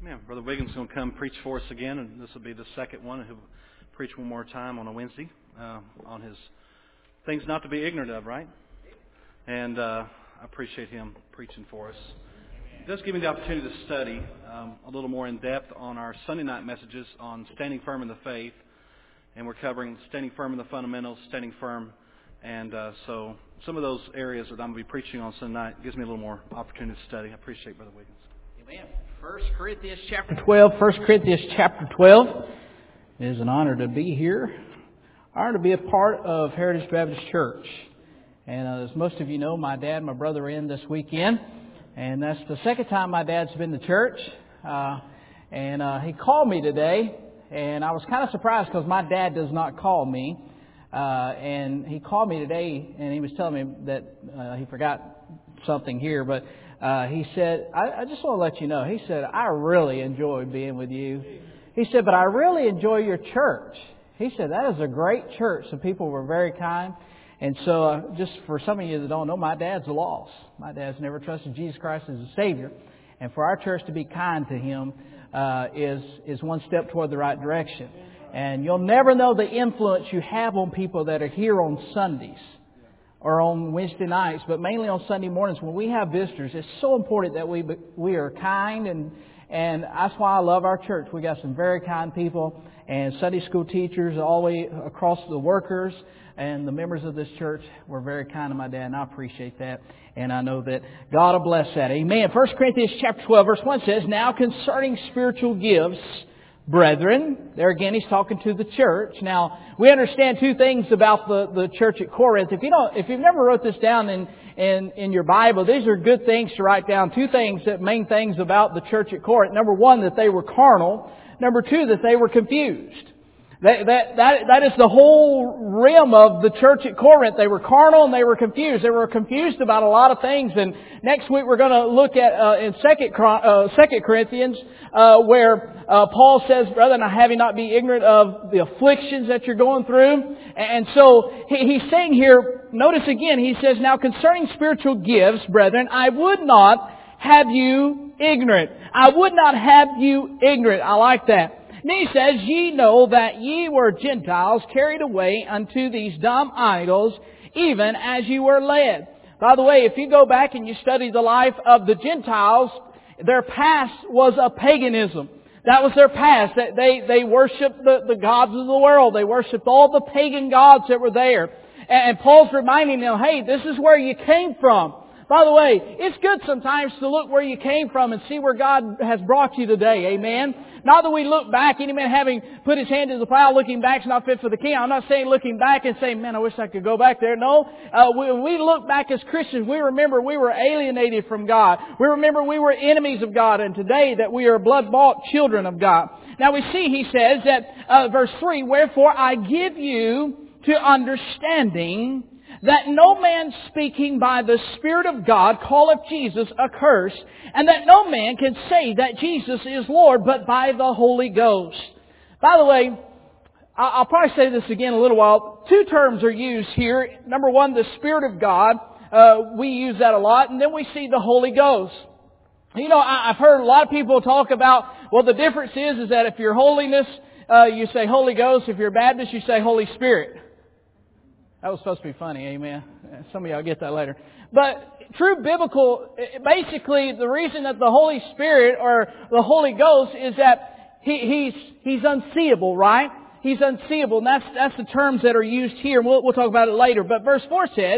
Man, Brother Wiggins is going to come preach for us again, and this will be the second one. He'll preach one more time on a Wednesday on his things not to be ignorant of, right? And I appreciate him preaching for us. It does give me the opportunity to study a little more in depth on our Sunday night messages on standing firm in the faith, and we're covering standing firm in the fundamentals, standing firm, and so some of those areas that I'm going to be preaching on Sunday night gives me a little more opportunity to study. I appreciate Brother Wiggins. Amen. 1 Corinthians chapter 12. 1 Corinthians chapter 12. It is an honor to be here. Honor to be a part of Heritage Baptist Church. And as most of you know, my dad and my brother are in this weekend. And that's the second time my dad's been to church. He called me today. And I was kind of surprised because my dad does not call me. And he called me today and he was telling me that he forgot something here. But he said, I just want to let you know, he said, I really enjoy being with you. He said, but I really enjoy your church. He said, that is a great church. The people were very kind. And so just for some of you that don't know, my dad's lost. My dad's never trusted Jesus Christ as a Savior. And for our church to be kind to him is one step toward the right direction. And you'll never know the influence you have on people that are here on Sundays or on Wednesday nights, but mainly on Sunday mornings when we have visitors. It's so important that we are kind, and that's why I love our church. We got some very kind people, and Sunday school teachers all the way across the workers and the members of this church were very kind to my dad, and I appreciate that. And I know that God will bless that. Amen. 1 Corinthians chapter 12, verse 1 says, Now concerning spiritual gifts, brethren, there again he's talking to the church. Now, we understand two things about the church at Corinth. If you've never wrote this down in your Bible, these are good things to write down. Two things, main things about the church at Corinth. Number one, that they were carnal. Number two, that they were confused. That is the whole rim of the church at Corinth. They were carnal and they were confused. They were confused about a lot of things. And next week we're going to look at in 2 Corinthians where Paul says, Brethren, I have you not be ignorant of the afflictions that you're going through. And so he's saying here, notice again, he says, Now concerning spiritual gifts, brethren, I would not have you ignorant. I would not have you ignorant. I like that. And he says, Ye know that ye were Gentiles carried away unto these dumb idols, even as ye were led. By the way, if you go back and you study the life of the Gentiles, their past was a paganism. That was their past. They worshipped the gods of the world. They worshipped all the pagan gods that were there. And Paul's reminding them, hey, this is where you came from. By the way, it's good sometimes to look where you came from and see where God has brought you today. Amen. Not that we look back, any man having put his hand to the plow, looking back is not fit for the king. I'm not saying looking back and saying, man, I wish I could go back there. No, when we look back as Christians, we remember we were alienated from God. We remember we were enemies of God, and today that we are blood-bought children of God. Now we see, he says that, verse 3, Wherefore I give you to understanding that no man speaking by the Spirit of God calleth Jesus accursed, and that no man can say that Jesus is Lord but by the Holy Ghost. By the way, I'll probably say this again in a little while. Two terms are used here. Number one, the Spirit of God. We use that a lot. And then we see the Holy Ghost. You know, I've heard a lot of people talk about, well, the difference is that if you're holiness, you say Holy Ghost. If you're Baptist, you say Holy Spirit. That was supposed to be funny, amen. Some of y'all get that later. But true biblical, basically the reason that the Holy Spirit or the Holy Ghost is that He's unseeable, right? He's unseeable. And that's the terms that are used here. We'll talk about it later. But verse 4 says,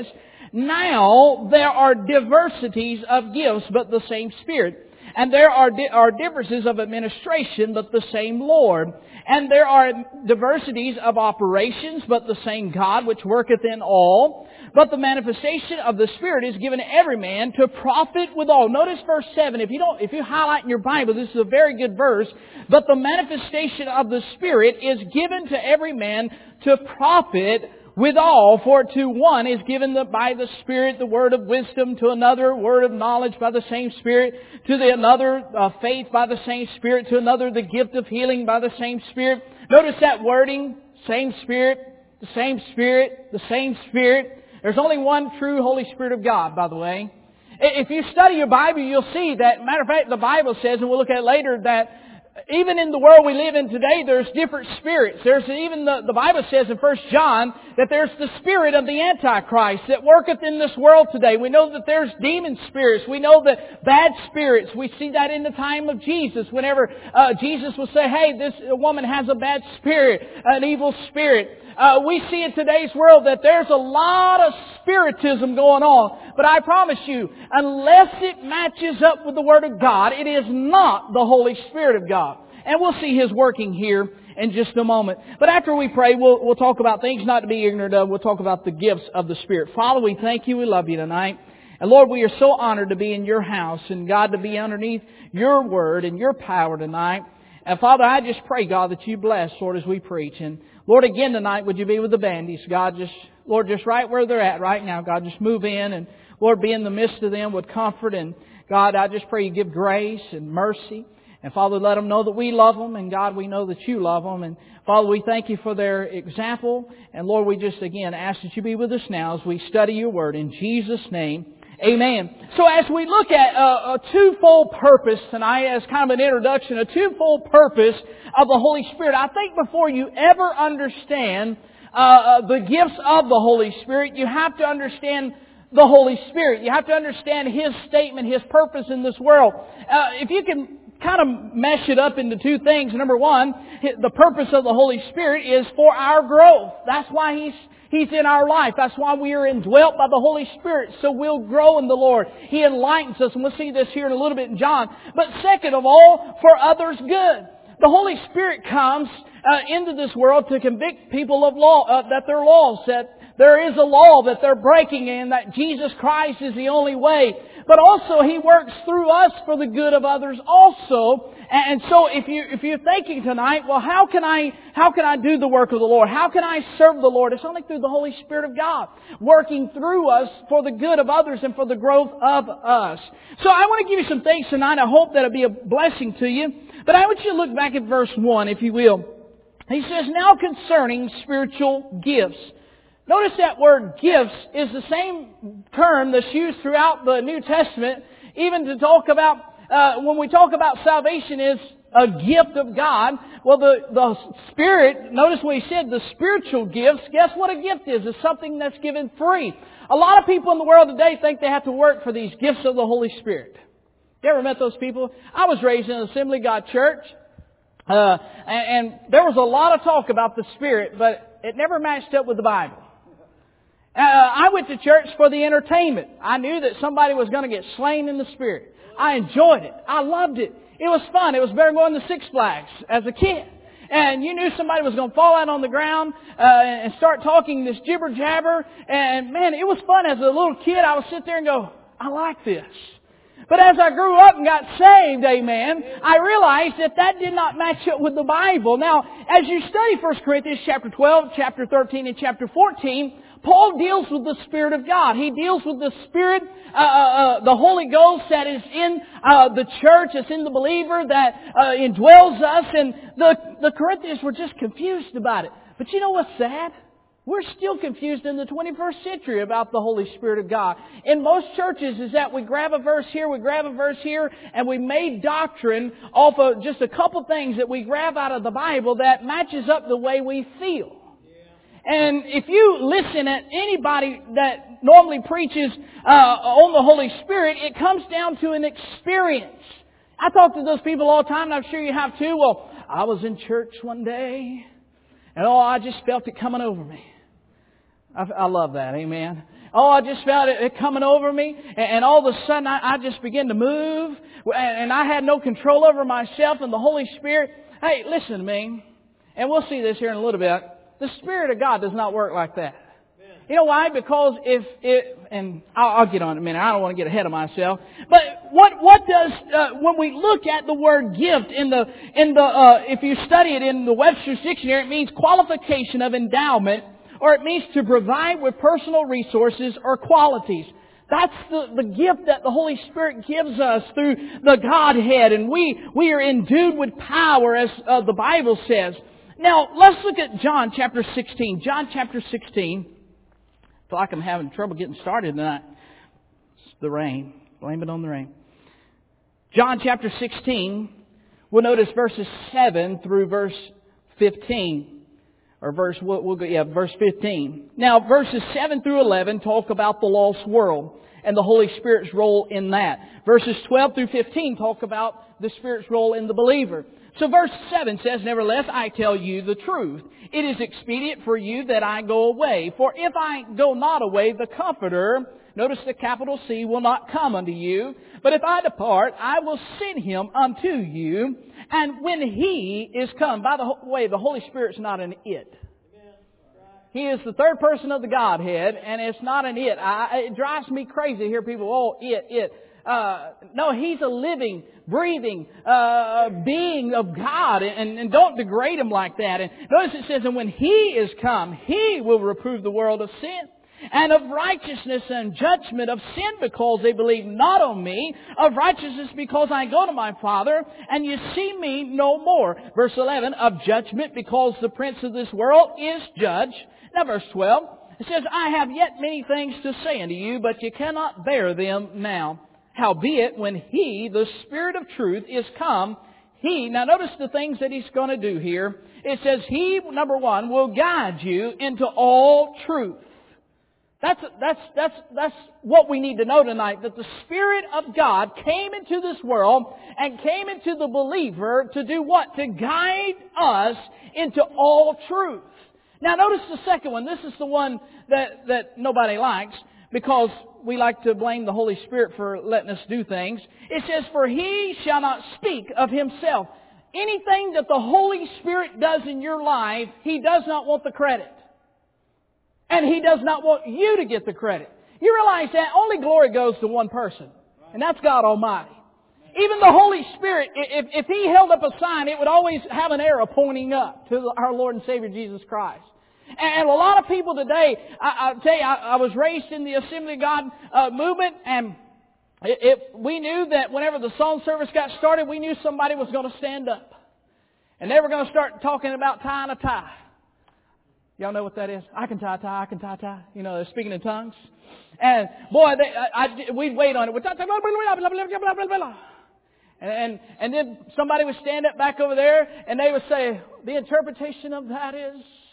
Now there are diversities of gifts, but the same Spirit. And there are differences of administration, but the same Lord. And there are diversities of operations, but the same God which worketh in all. But the manifestation of the Spirit is given to every man to profit withal. Notice verse 7. If you highlight in your Bible, this is a very good verse. But the manifestation of the Spirit is given to every man to profit withal, for to one is given by the Spirit the word of wisdom, to another word of knowledge by the same Spirit, to the another faith by the same Spirit, to another the gift of healing by the same Spirit. Notice that wording, same Spirit, the same Spirit, the same Spirit. There's only one true Holy Spirit of God, by the way. If you study your Bible, you'll see that, matter of fact, the Bible says, and we'll look at it later, that even in the world we live in today, there's different spirits. There's even the Bible says in 1 John that there's the spirit of the Antichrist that worketh in this world today. We know that there's demon spirits. We know that bad spirits. We see that in the time of Jesus. Whenever Jesus will say, hey, this woman has a bad spirit, an evil spirit. We see in today's world that there's a lot of spiritism going on. But I promise you, unless it matches up with the Word of God, it is not the Holy Spirit of God. And we'll see His working here in just a moment. But after we pray, we'll talk about things not to be ignorant of. We'll talk about the gifts of the Spirit. Father, we thank You. We love You tonight. And Lord, we are so honored to be in Your house. And God, to be underneath Your Word and Your power tonight. And Father, I just pray, God, that You bless, Lord, as we preach. And Lord, again tonight, would You be with the bandies? God, Lord, just right where they're at right now. God, just move in and, Lord, be in the midst of them with comfort. And God, I just pray You give grace and mercy. And Father, let them know that we love them. And God, we know that You love them. And Father, we thank You for their example. And Lord, we just again ask that You be with us now as we study Your Word. In Jesus' name, amen. So as we look at a twofold purpose tonight, as kind of an introduction, a twofold purpose of the Holy Spirit, I think before you ever understand the gifts of the Holy Spirit, you have to understand the Holy Spirit. You have to understand His statement, His purpose in this world. If you can kind of mesh it up into two things. Number one, the purpose of the Holy Spirit is for our growth. That's why He's in our life. That's why we are indwelt by the Holy Spirit. So we'll grow in the Lord. He enlightens us. And we'll see this here in a little bit in John. But second of all, for others' good. The Holy Spirit comes into this world to convict people of law, that they're lost, that there is a law that they're breaking and that Jesus Christ is the only way. But also He works through us for the good of others also. And so if you're thinking tonight, well, how can I do the work of the Lord? How can I serve the Lord? It's only through the Holy Spirit of God working through us for the good of others and for the growth of us. So I want to give you some things tonight. I hope that it'll be a blessing to you. But I want you to look back at verse 1, if you will. He says, now concerning spiritual gifts. Notice that word gifts is the same term that's used throughout the New Testament, even to talk about, when we talk about salvation is a gift of God. Well, the Spirit, notice what he said, the spiritual gifts, guess what a gift is? It's something that's given free. A lot of people in the world today think they have to work for these gifts of the Holy Spirit. You ever met those people? I was raised in an Assembly of God church, and there was a lot of talk about the Spirit, but it never matched up with the Bible. I went to church for the entertainment. I knew that somebody was going to get slain in the Spirit. I enjoyed it. I loved it. It was fun. It was better going to Six Flags as a kid. And you knew somebody was going to fall out on the ground and start talking this jibber jabber. And man, it was fun. As a little kid, I would sit there and go, I like this. But as I grew up and got saved, amen, I realized that did not match up with the Bible. Now, as you study 1 Corinthians chapter 12, chapter 13, and chapter 14, Paul deals with the Spirit of God. He deals with the Spirit, the Holy Ghost that is in the church, that's in the believer, that indwells us. And the Corinthians were just confused about it. But you know what's sad? We're still confused in the 21st century about the Holy Spirit of God. In most churches is that we grab a verse here, we grab a verse here, and we made doctrine off of just a couple things that we grab out of the Bible that matches up the way we feel. And if you listen at anybody that normally preaches on the Holy Spirit, it comes down to an experience. I talk to those people all the time, and I'm sure you have too. Well, I was in church one day, and I just felt it coming over me. I love that, amen. I just felt it coming over me, and all of a sudden I just began to move, and I had no control over myself and the Holy Spirit. Hey, listen to me, and we'll see this here in a little bit. The Spirit of God does not work like that. You know why? Because and I'll get on in a minute. I don't want to get ahead of myself. But what does when we look at the word gift if you study it in the Webster's Dictionary, it means qualification of endowment, or it means to provide with personal resources or qualities. That's the gift that the Holy Spirit gives us through the Godhead, and we are endued with power, as the Bible says. Now, let's look at John chapter 16. John chapter 16. I feel like I'm having trouble getting started tonight. It's the rain. Blame it on the rain. John chapter 16, we'll notice verses 7 through verse 15. Or verse 15. Now, verses 7 through 11 talk about the lost world and the Holy Spirit's role in that. Verses 12 through 15 talk about the Spirit's role in the believer. So verse 7 says, Nevertheless, I tell you the truth. It is expedient for you that I go away. For if I go not away, the Comforter, notice the capital C, will not come unto you. But if I depart, I will send Him unto you. And when He is come, by the way, the Holy Spirit's not an it. He is the third person of the Godhead, and it's not an it. It drives me crazy to hear people, it. No, He's a living, breathing being of God, and don't degrade Him like that. And notice it says, and when He is come, He will reprove the world of sin, and of righteousness and judgment, of sin because they believe not on me, of righteousness because I go to my Father, and you see me no more. Verse 11, of judgment because the prince of this world is judged. Now verse 12, it says, I have yet many things to say unto you, but you cannot bear them now. Howbeit, when He, the Spirit of truth, is come, He, now notice the things that He's going to do here. It says, He, number one, will guide you into all truth. That's what we need to know tonight, that the Spirit of God came into this world and came into the believer to do what? To guide us into all truth. Now notice the second one. This is the one that nobody likes because we like to blame the Holy Spirit for letting us do things. It says, for He shall not speak of Himself. Anything that the Holy Spirit does in your life, He does not want the credit. And He does not want you to get the credit. You realize that only glory goes to one person, and that's God Almighty. Even the Holy Spirit, if He held up a sign, it would always have an arrow pointing up to our Lord and Savior Jesus Christ. And a lot of people today, I'll tell you, I was raised in the Assembly of God movement, and we knew that whenever the song service got started, we knew somebody was going to stand up. And they were going to start talking about tying a tie. Y'all know what that is? I can tie a tie, I can tie a tie. You know, they're speaking in tongues. And boy, we'd wait on it. And then somebody would stand up back over there and they would say, the interpretation of that is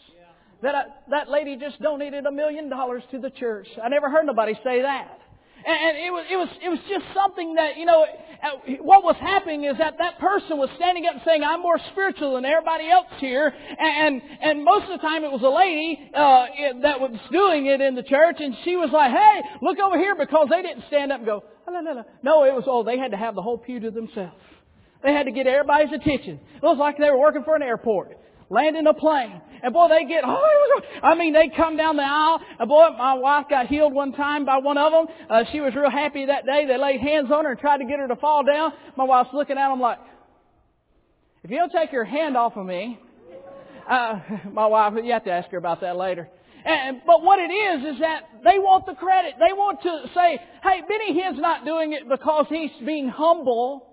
that lady just donated $1 million to the church. I never heard nobody say that. And it was just something that, you know, what was happening is that person was standing up and saying, I'm more spiritual than everybody else here. And most of the time it was a lady that was doing it in the church, and she was like, hey, look over here, because they didn't stand up and go, la, la, la. No, it was, they had to have the whole pew to themselves. They had to get everybody's attention. It was like they were working for an airport, landing a plane. And boy, they come down the aisle. And boy, my wife got healed one time by one of them. She was real happy that day. They laid hands on her and tried to get her to fall down. My wife's looking at them like, if you don't take your hand off of me, my wife, you have to ask her about that later. But what it is that they want the credit. They want to say, hey, Benny Hinn's not doing it because he's being humble.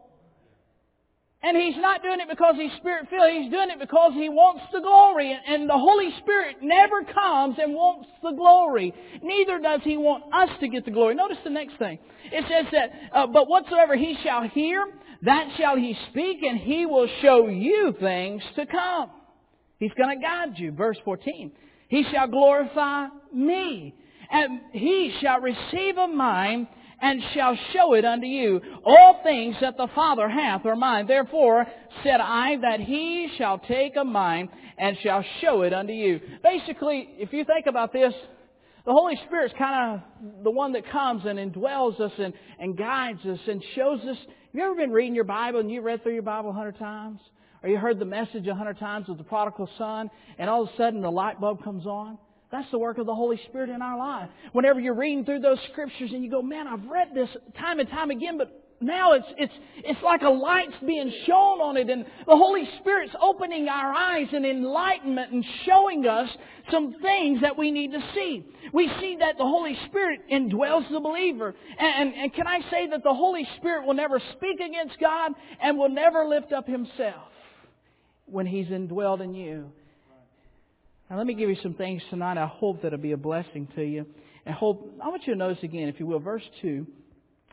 And he's not doing it because he's Spirit-filled. He's doing it because he wants the glory. And the Holy Spirit never comes and wants the glory. Neither does He want us to get the glory. Notice the next thing. It says that, but whatsoever He shall hear, that shall He speak, and He will show you things to come. He's going to guide you. Verse 14. He shall glorify me, and He shall receive of mine, and shall show it unto you. All things that the Father hath are mine. Therefore said I that He shall take of mine and shall show it unto you. Basically, if you think about this, the Holy Spirit's kind of the one that comes and indwells us and guides us and shows us. Have you ever been reading your Bible and you read through your Bible 100 times? Or you heard the message 100 times of the prodigal son, and all of a sudden the light bulb comes on? That's the work of the Holy Spirit in our life. Whenever you're reading through those scriptures and you go, man, I've read this time and time again, but now it's like a light's being shone on it, and the Holy Spirit's opening our eyes and enlightenment and showing us some things that we need to see. We see that the Holy Spirit indwells the believer. And can I say that the Holy Spirit will never speak against God and will never lift up Himself when He's indwelled in you. Now let me give you some things tonight. I hope that it'll be a blessing to you. And I want you to notice again, if you will, verse 2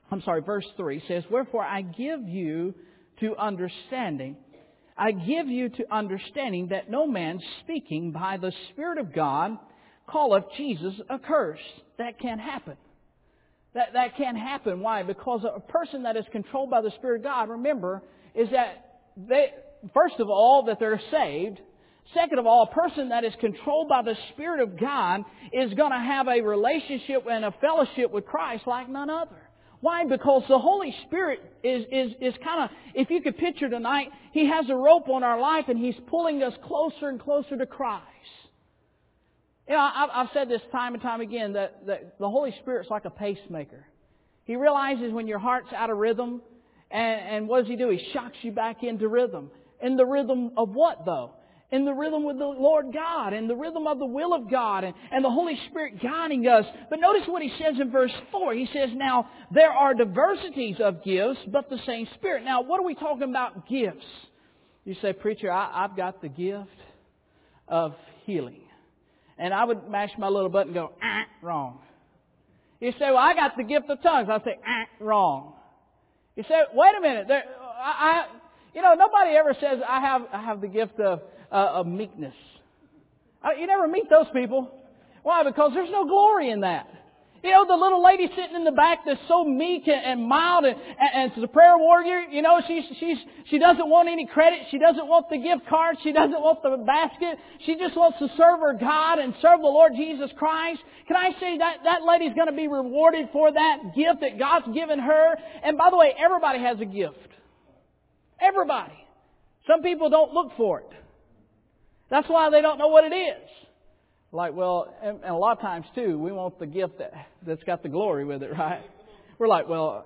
verse 3 says, "Wherefore I give you to understanding. I give you to understanding that no man speaking by the Spirit of God calleth Jesus accursed." That can't happen. That can't happen. Why? Because a person that is controlled by the Spirit of God, remember, is that they, first of all, that they're saved. Second of all, a person that is controlled by the Spirit of God is going to have a relationship and a fellowship with Christ like none other. Why? Because the Holy Spirit is kind of, if you could picture tonight, He has a rope on our life and He's pulling us closer and closer to Christ. You know, I've said this time and time again that the Holy Spirit's like a pacemaker. He realizes when your heart's out of rhythm, and what does He do? He shocks you back into rhythm. In the rhythm of what, though? In the rhythm with the Lord God, in the rhythm of the will of God, and the Holy Spirit guiding us. But notice what He says in verse 4. He says, "Now, there are diversities of gifts, but the same Spirit." Now, what are we talking about gifts? You say, "Preacher, I've got the gift of healing." And I would mash my little button and go, wrong. You say, "Well, I got the gift of tongues." I say, wrong. You say, "Wait a minute. Nobody ever says I have the gift of meekness." You never meet those people. Why? Because there's no glory in that. You know, the little lady sitting in the back that's so meek and mild and the prayer warrior, you know, she doesn't want any credit. She doesn't want the gift card. She doesn't want the basket. She just wants to serve her God and serve the Lord Jesus Christ. Can I say that lady's going to be rewarded for that gift that God's given her? And by the way, everybody has a gift. Everybody. Some people don't look for it. That's why they don't know what it is. Like, well, and a lot of times too, we want the gift that's got the glory with it, right? We're like, well,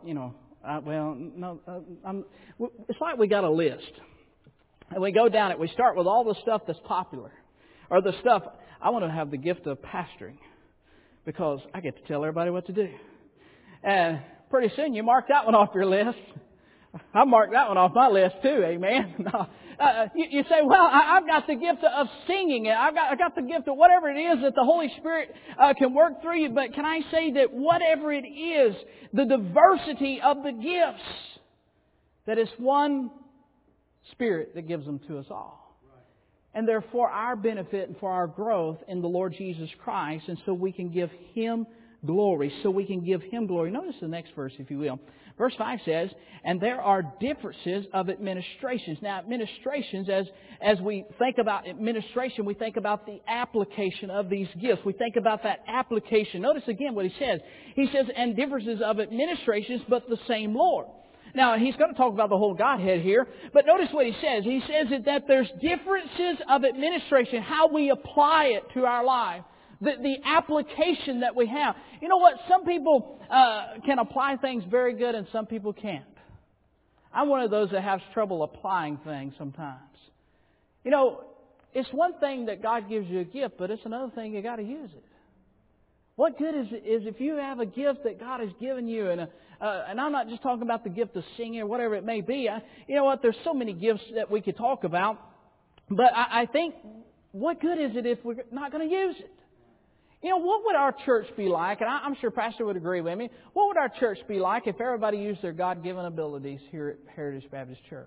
it's like we got a list. And we go down it. We start with all the stuff that's popular. Or the stuff, I want to have the gift of pastoring. Because I get to tell everybody what to do. And pretty soon you mark that one off your list. I marked that one off my list too, amen. No. You say, "Well, I've got the gift of singing, and I got the gift of whatever it is that the Holy Spirit can work through you." But can I say that whatever it is, the diversity of the gifts, that it's one Spirit that gives them to us all. And they're for our benefit and for our growth in the Lord Jesus Christ, and so we can give Him glory. So we can give Him glory. Notice the next verse, if you will. Verse 5 says, "And there are differences of administrations." Now, administrations, as we think about administration, we think about the application of these gifts. We think about that application. Notice again what he says. He says, "And differences of administrations, but the same Lord." Now, he's going to talk about the whole Godhead here, but notice what he says. He says that there's differences of administration, how we apply it to our life. The application that we have. You know what? Some people can apply things very good and some people can't. I'm one of those that has trouble applying things sometimes. You know, it's one thing that God gives you a gift, but it's another thing you got to use it. What good is if you have a gift that God has given you, and I'm not just talking about the gift of singing or whatever it may be. You know what? There's so many gifts that we could talk about, but I think, what good is it if we're not going to use it? You know, what would our church be like? And I'm sure Pastor would agree with me. What would our church be like if everybody used their God-given abilities here at Heritage Baptist Church?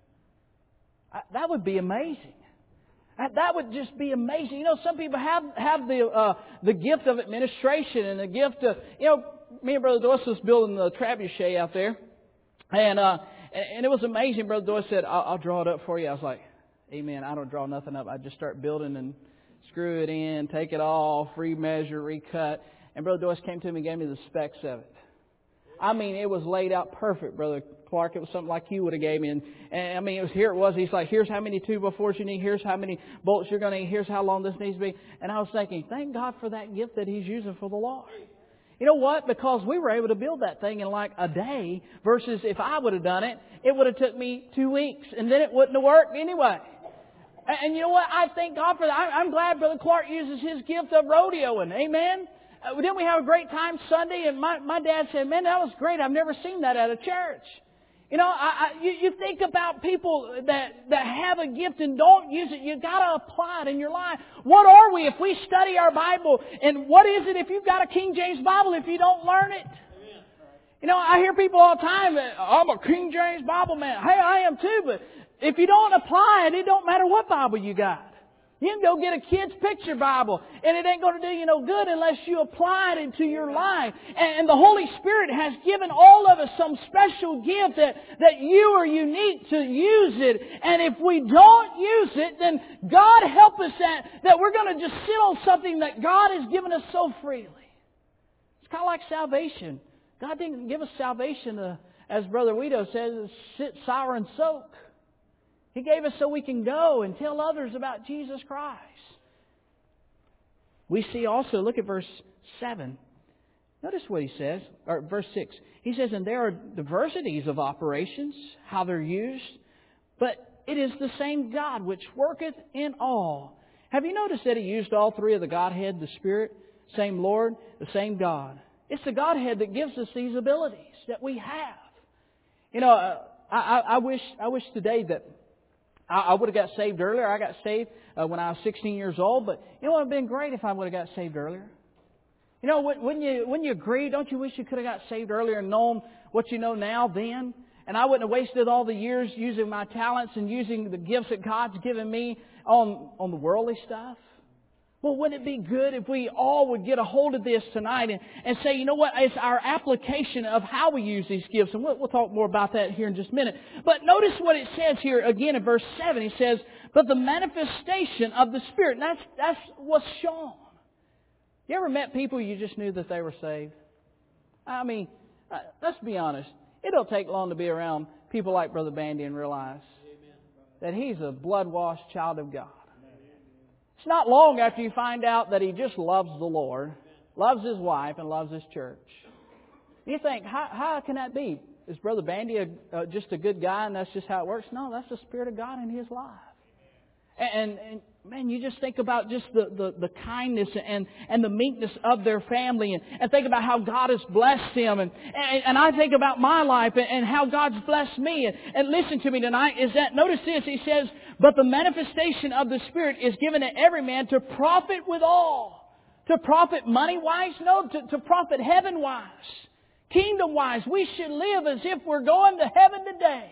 That would be amazing. That would just be amazing. You know, some people have the gift of administration and the gift of, you know, me and Brother Doyce was building the trebuchet out there. And it was amazing. Brother Doyce said, I'll draw it up for you. I was like, amen, I don't draw nothing up. I just start building and screw it in, take it off, remeasure, recut. And Brother Doyce came to me and gave me the specs of it. I mean, it was laid out perfect, Brother Clark. It was something like you would have gave me. And I mean, it was. He's like, here's how many 2x4s you need. Here's how many bolts you're going to need. Here's how long this needs to be. And I was thinking, thank God for that gift that He's using for the Lord. You know what? Because we were able to build that thing in like a day versus if I would have done it, it would have took me 2 weeks. And then it wouldn't have worked anyway. And you know what? I thank God for that. I'm glad Brother Clark uses his gift of rodeoing. Amen? Didn't we have a great time Sunday? And my dad said, man, that was great. I've never seen that at a church. You know, you think about people that have a gift and don't use it. You've got to apply it in your life. What are we if we study our Bible? And what is it if you've got a King James Bible if you don't learn it? You know, I hear people all the time, I'm a King James Bible man. Hey, I am too, but if you don't apply it, it don't matter what Bible you got. You can go get a kid's picture Bible, and it ain't going to do you no good unless you apply it into your life. And the Holy Spirit has given all of us some special gift that you are unique to use it. And if we don't use it, then God help us that we're going to just sit on something that God has given us so freely. It's kind of like salvation. God didn't give us salvation, as Brother Guido says, sit, sour, and soak. He gave us so we can go and tell others about Jesus Christ. We see also, look at verse 7. Notice what he says, or verse 6. He says, and there are diversities of operations, how they're used, but it is the same God which worketh in all. Have you noticed that He used all three of the Godhead, the Spirit, same Lord, the same God? It's the Godhead that gives us these abilities that we have. You know, I wish today that I would have got saved earlier. I got saved when I was 16 years old. But you know, it would have been great if I would have got saved earlier. You know, when you agree, don't you wish you could have got saved earlier and known what you know now then? And I wouldn't have wasted all the years using my talents and using the gifts that God's given me on the worldly stuff. Well, wouldn't it be good if we all would get a hold of this tonight and say, you know what, it's our application of how we use these gifts. And we'll talk more about that here in just a minute. But notice what it says here again in verse 7. He says, but the manifestation of the Spirit. And that's what's shown. You ever met people you just knew that they were saved? I mean, let's be honest. It don't take long to be around people like Brother Bandy and realize that he's a blood-washed child of God. It's not long after you find out that he just loves the Lord, loves his wife, and loves his church. You think, how can that be? Is Brother Bandy just a good guy and that's just how it works? No, that's the Spirit of God in his life. And man, you just think about just the kindness and the meekness of their family and think about how God has blessed them. And I think about my life and how God's blessed me. And listen to me tonight is that, notice this, he says, but the manifestation of the Spirit is given to every man to profit withal. To profit money-wise? No, to profit heaven-wise. Kingdom-wise. We should live as if we're going to heaven today.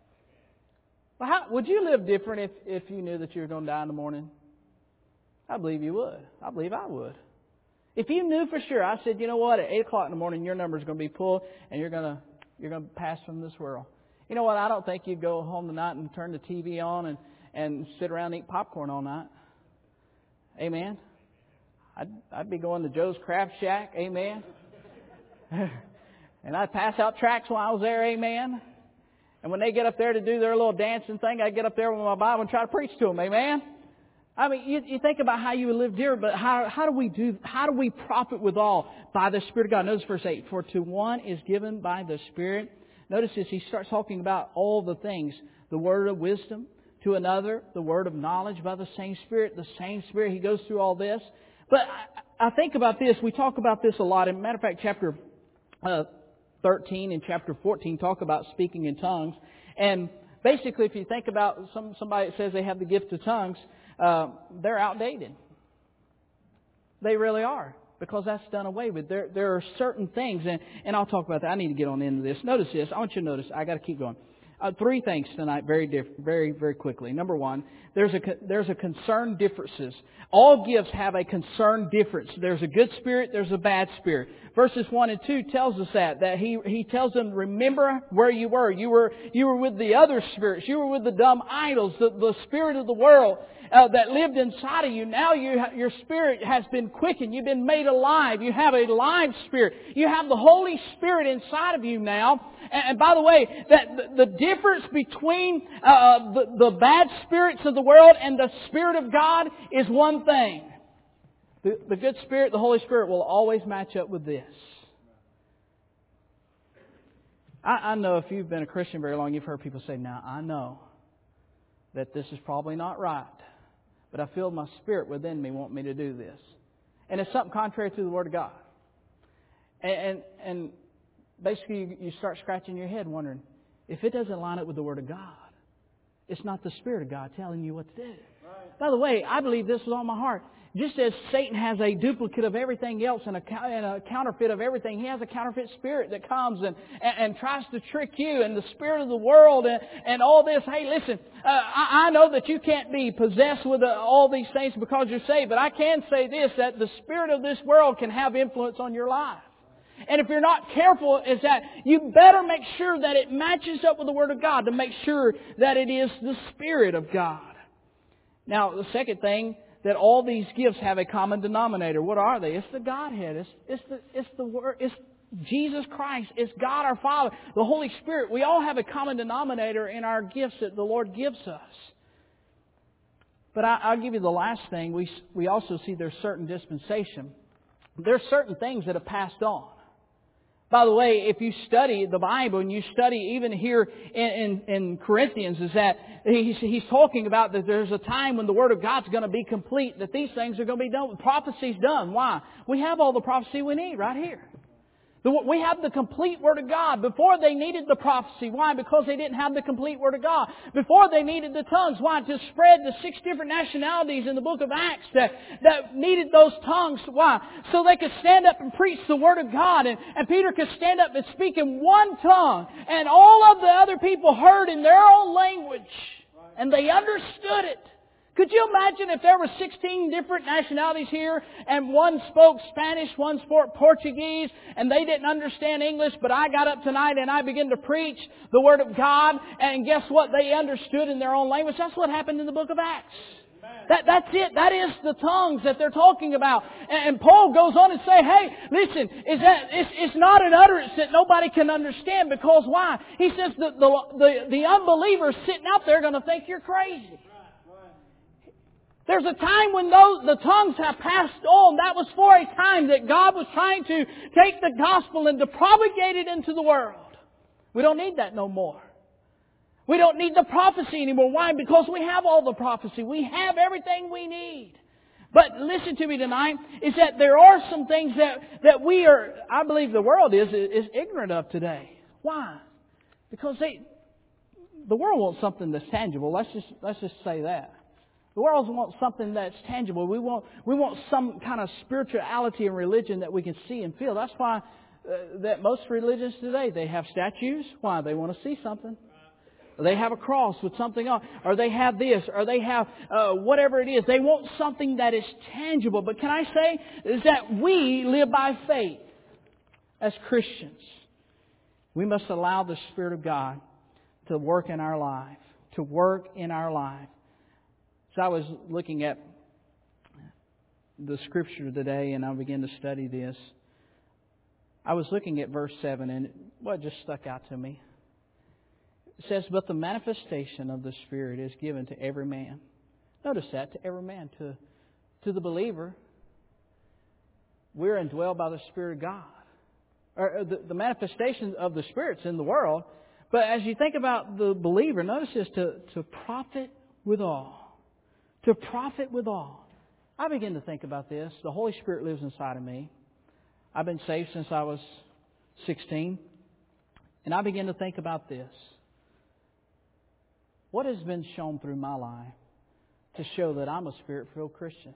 Well, would you live different if you knew that you were going to die in the morning? I believe you would. I believe I would. If you knew for sure, I said, you know what, at 8 o'clock in the morning your number is going to be pulled and you're going to pass from this world. You know what, I don't think you'd go home tonight and turn the TV on and sit around and eat popcorn all night. Amen. I'd be going to Joe's Crab Shack. Amen. And I'd pass out tracts while I was there. Amen. And when they get up there to do their little dancing thing, I'd get up there with my Bible and try to preach to them. Amen. I mean, you think about how you would live dear, but how do we profit withal? By the Spirit of God. Notice verse 8. For to one is given by the Spirit. Notice this, he starts talking about all the things. The word of wisdom. To another, the word of knowledge by the same Spirit. The same Spirit. He goes through all this. But I think about this. We talk about this a lot. As a matter of fact, chapter 13 and chapter 14 talk about speaking in tongues. And basically, if you think about somebody that says they have the gift of tongues, they're outdated. They really are. Because that's done away with. There are certain things, and I'll talk about that. I need to get on into this. Notice this. I want you to notice. I got to keep going. 3 things tonight, very quickly. Number 1, there's a concern differences. All gifts have a concern difference. There's a good spirit, there's a bad spirit. Verses 1 and 2 tells us that he tells them, remember where you were. You were with the other spirits. You were with the dumb idols, the spirit of the world that lived inside of you. Now your spirit has been quickened. You've been made alive. You have a live spirit. You have the Holy Spirit inside of you now. And by the way, that the difference between the bad spirits of the world and the Spirit of God is one thing. The good Spirit, the Holy Spirit, will always match up with this. I know if you've been a Christian very long, you've heard people say, now I know that this is probably not right, but I feel my spirit within me want me to do this. And it's something contrary to the Word of God. And basically, you start scratching your head wondering, if it doesn't line up with the Word of God, it's not the Spirit of God telling you what to do. Right. By the way, I believe this with all my heart. Just as Satan has a duplicate of everything else and a counterfeit of everything, he has a counterfeit spirit that comes and tries to trick you, and the spirit of the world and all this. Hey, listen, I know that you can't be possessed with all these things because you're saved, but I can say this, that the spirit of this world can have influence on your life. And if you're not careful, is that you better make sure that it matches up with the Word of God to make sure that it is the Spirit of God. Now, the second thing, that all these gifts have a common denominator. What are they? It's the Godhead. It's the Word. It's Jesus Christ. It's God our Father. The Holy Spirit. We all have a common denominator in our gifts that the Lord gives us. But I'll give you the last thing. We also see there's certain dispensation. There's certain things that have passed on. By the way, if you study the Bible and you study even here in Corinthians, is that he's talking about that there's a time when the Word of God's going to be complete, that these things are going to be done. Prophecy's done. Why? We have all the prophecy we need right here. We have the complete Word of God. Before they needed the prophecy. Why? Because they didn't have the complete Word of God. Before they needed the tongues. Why? To spread the 6 different nationalities in the book of Acts that needed those tongues. Why? So they could stand up and preach the Word of God. And Peter could stand up and speak in one tongue. And all of the other people heard in their own language. And they understood it. Could you imagine if there were 16 different nationalities here and one spoke Spanish, one spoke Portuguese, and they didn't understand English, but I got up tonight and I began to preach the Word of God, and guess what? They understood in their own language. That's what happened in the book of Acts. That's it. That is the tongues that they're talking about. And Paul goes on and say, hey, listen, it's not an utterance that nobody can understand, because why? He says that the unbelievers sitting out there are going to think you're crazy. There's a time when the tongues have passed on. That was for a time that God was trying to take the gospel and to propagate it into the world. We don't need that no more. We don't need the prophecy anymore. Why? Because we have all the prophecy. We have everything we need. But listen to me tonight, is that there are some things that we are, I believe the world is ignorant of today. Why? Because the world wants something that's tangible. Let's just say that. The world wants something that's tangible. We want some kind of spirituality and religion that we can see and feel. That's why that most religions today, they have statues. Why? They want to see something. Or they have a cross with something on. Or they have this. Or they have whatever it is. They want something that is tangible. But can I say is that we live by faith as Christians. We must allow the Spirit of God to work in our life. To work in our life. So I was looking at the Scripture today, and I began to study this. I was looking at verse 7, and what just stuck out to me. It says, but the manifestation of the Spirit is given to every man. Notice that, to every man, to the believer. We're indwelled by the Spirit of God. Or the manifestation of the Spirit's in the world. But as you think about the believer, notice this, to profit withal. To profit withal. I begin to think about this. The Holy Spirit lives inside of me. I've been saved since I was 16. And I begin to think about this. What has been shown through my life to show that I'm a Spirit-filled Christian?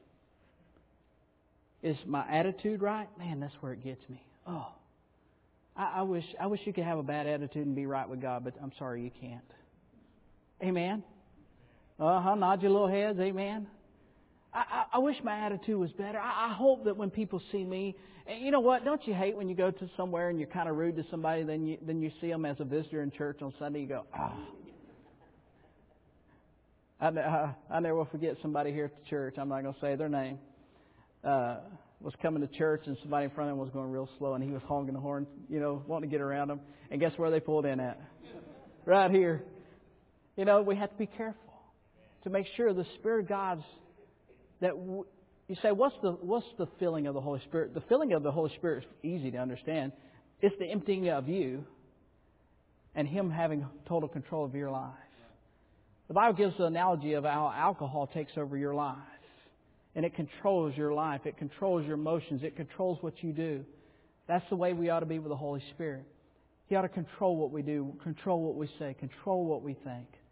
Is my attitude right? Man, that's where it gets me. Oh, I wish you could have a bad attitude and be right with God, but I'm sorry you can't. Amen? Nod your little heads, amen. I wish my attitude was better. I hope that when people see me, and you know what? Don't you hate when you go to somewhere and you're kind of rude to somebody, then you see them as a visitor in church on Sunday, you go, I never will forget somebody here at the church. I'm not going to say their name. Was coming to church and somebody in front of him was going real slow and he was honking the horn, wanting to get around them. And guess where they pulled in at? Right here. We have to be careful to make sure the Spirit of God's that you say, what's the filling of the Holy Spirit? The filling of the Holy Spirit is easy to understand. It's the emptying of you and Him having total control of your life. The Bible gives the analogy of how alcohol takes over your life. And it controls your life. It controls your emotions. It controls what you do. That's the way we ought to be with the Holy Spirit. He ought to control what we do, control what we say, control what we think.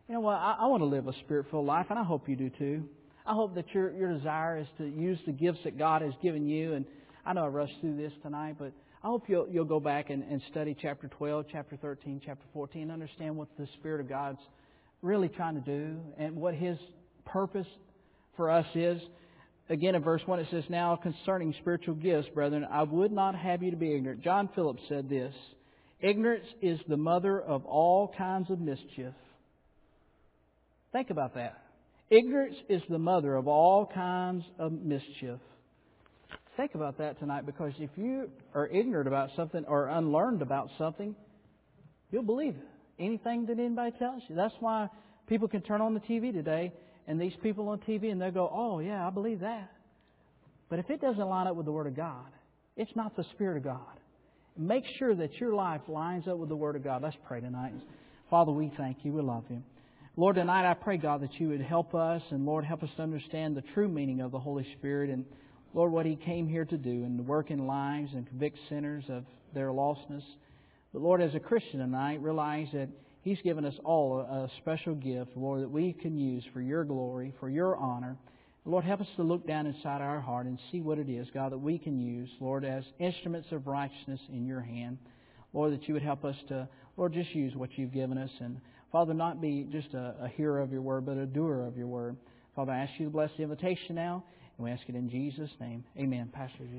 You know what? I want to live a Spirit-filled life, and I hope you do too. I hope that your desire is to use the gifts that God has given you. And I know I rushed through this tonight, but I hope you'll go back and study chapter 12, chapter 13, chapter 14, understand what the Spirit of God's really trying to do and what His purpose for us is. Again, in verse 1 it says, "Now concerning spiritual gifts, brethren, I would not have you to be ignorant." John Phillips said this, "Ignorance is the mother of all kinds of mischief." Think about that. Ignorance is the mother of all kinds of mischief. Think about that tonight, because if you are ignorant about something or unlearned about something, you'll believe it. Anything that anybody tells you. That's why people can turn on the TV today and these people on TV and they'll go, "Oh yeah, I believe that." But if it doesn't line up with the Word of God, it's not the Spirit of God. Make sure that your life lines up with the Word of God. Let's pray tonight. Father, we thank You. We love You. Lord, tonight I pray, God, that You would help us, and Lord, help us to understand the true meaning of the Holy Spirit, and Lord, what He came here to do, and to work in lives and convict sinners of their lostness. But Lord, as a Christian tonight, realize that He's given us all a special gift, Lord, that we can use for Your glory, for Your honor. Lord, help us to look down inside our heart and see what it is, God, that we can use, Lord, as instruments of righteousness in Your hand. Lord, that You would help us to, Lord, just use what You've given us. And Father, not be just a hearer of Your Word, but a doer of Your Word. Father, I ask You to bless the invitation now, and we ask it in Jesus' name. Amen. Pastor.